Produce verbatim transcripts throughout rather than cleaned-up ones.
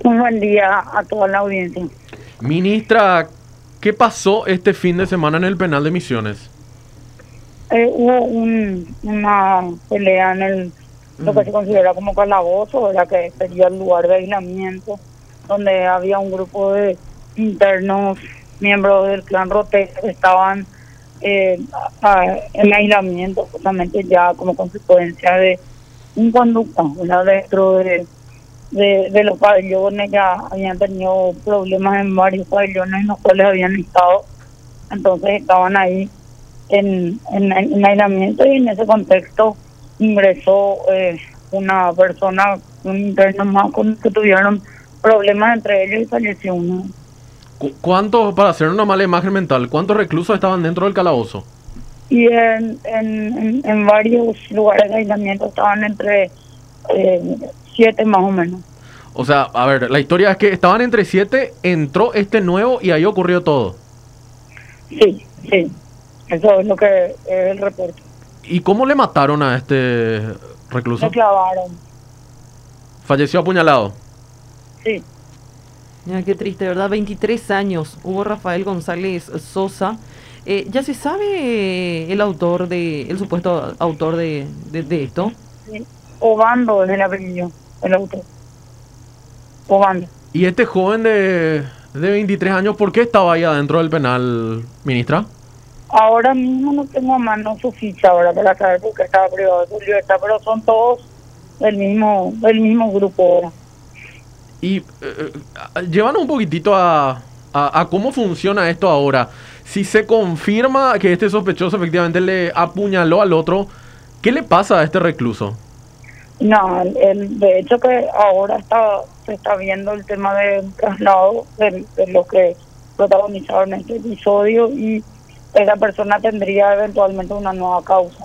Un buen día a toda la audiencia. Ministra, ¿qué pasó este fin de semana en el penal de Misiones? Eh, hubo un, una pelea en el lo que se considera como calabozo, ¿verdad? Que sería el lugar de aislamiento, donde había un grupo de internos, miembros del clan Rote, que estaban eh, a- a- en aislamiento, justamente ya como consecuencia de un conducta, ¿verdad? Dentro de, de, de los pabellones ya habían tenido problemas en varios pabellones en los cuales habían estado, entonces estaban ahí en, en, en aislamiento, y en ese contexto ingresó eh, una persona, un interno más, con que tuvieron problemas entre ellos y falleció uno. Cu- ¿Cuántos, para hacer una mala imagen mental, cuántos reclusos estaban dentro del calabozo? Y en, en, en, en varios lugares de aislamiento estaban entre eh, siete más o menos. O sea, a ver, la historia es que estaban entre siete, entró este nuevo y ahí ocurrió todo. Sí, sí, eso es lo que es el reporte. ¿Y cómo le mataron a este recluso? Se clavaron, Falleció apuñalado. sí. Mira, qué triste, ¿verdad? veintitrés años. Hubo Rafael González Sosa. Eh, ¿ya se sabe eh, el autor de, el supuesto autor de, de, de esto? Sí. Obando es el apellido, el autor. Obando. ¿Y este joven de, de veintitrés años, por qué estaba ahí adentro del penal, ministra? Ahora mismo no tengo a mano su ficha ahora para saber por qué estaba privado de su libertad, pero son todos del mismo del mismo grupo ahora. Y eh, eh, llévanos un poquitito a, a, a cómo funciona esto ahora. Si se confirma que este sospechoso efectivamente le apuñaló al otro, ¿qué le pasa a este recluso? No, el, el- de hecho que ahora está se está viendo el tema del traslado de, de lo que protagonizaron en este episodio, y esa persona tendría eventualmente una nueva causa.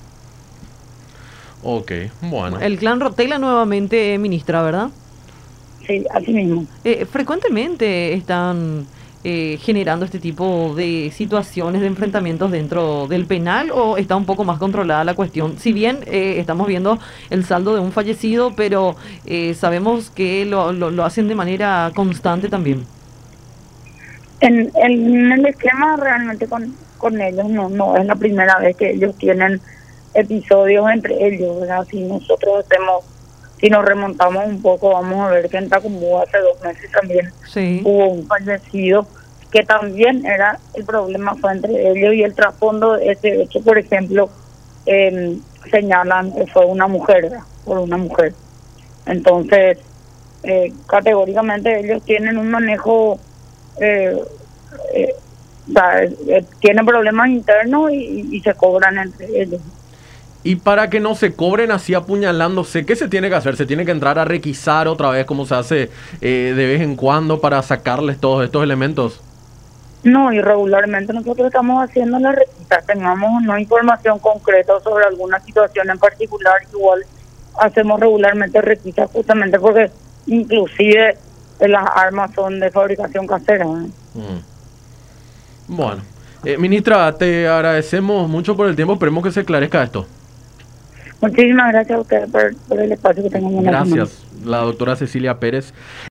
Ok, bueno. El clan Rotela nuevamente, ministra, ¿verdad? Sí, así mismo. Eh, frecuentemente están eh, generando este tipo de situaciones de enfrentamientos dentro del penal, o está un poco más controlada la cuestión. Si bien eh, estamos viendo el saldo de un fallecido, pero eh, sabemos que lo, lo, lo hacen de manera constante también. En, en el esquema realmente con, con ellos no no es la primera vez que ellos tienen episodios entre ellos, ¿verdad? Si nosotros hacemos, si nos remontamos un poco, vamos a ver que en Tacumú hace dos meses también Sí. hubo un fallecido, que también era el problema fue entre ellos, y el trasfondo de ese hecho, por ejemplo, eh, señalan que fue una mujer, ¿verdad? Por una mujer. Entonces, eh, categóricamente ellos tienen un manejo, eh, eh, o sea, eh, tienen problemas internos y, y se cobran entre ellos. Y para que no se cobren así apuñalándose, ¿qué se tiene que hacer? ¿Se tiene que entrar a requisar otra vez como se hace eh, de vez en cuando para sacarles todos estos elementos? No, y regularmente nosotros estamos haciendo las requisas, tengamos o no información concreta sobre alguna situación en particular, igual hacemos regularmente requisas, justamente porque inclusive eh, las armas son de fabricación casera, ¿eh? Mm. Bueno, eh, ministra, te agradecemos mucho por el tiempo, esperemos que se esclarezca esto. Muchísimas gracias a ustedes por, por el espacio que tengan en la semana. Gracias, la doctora Cecilia Pérez.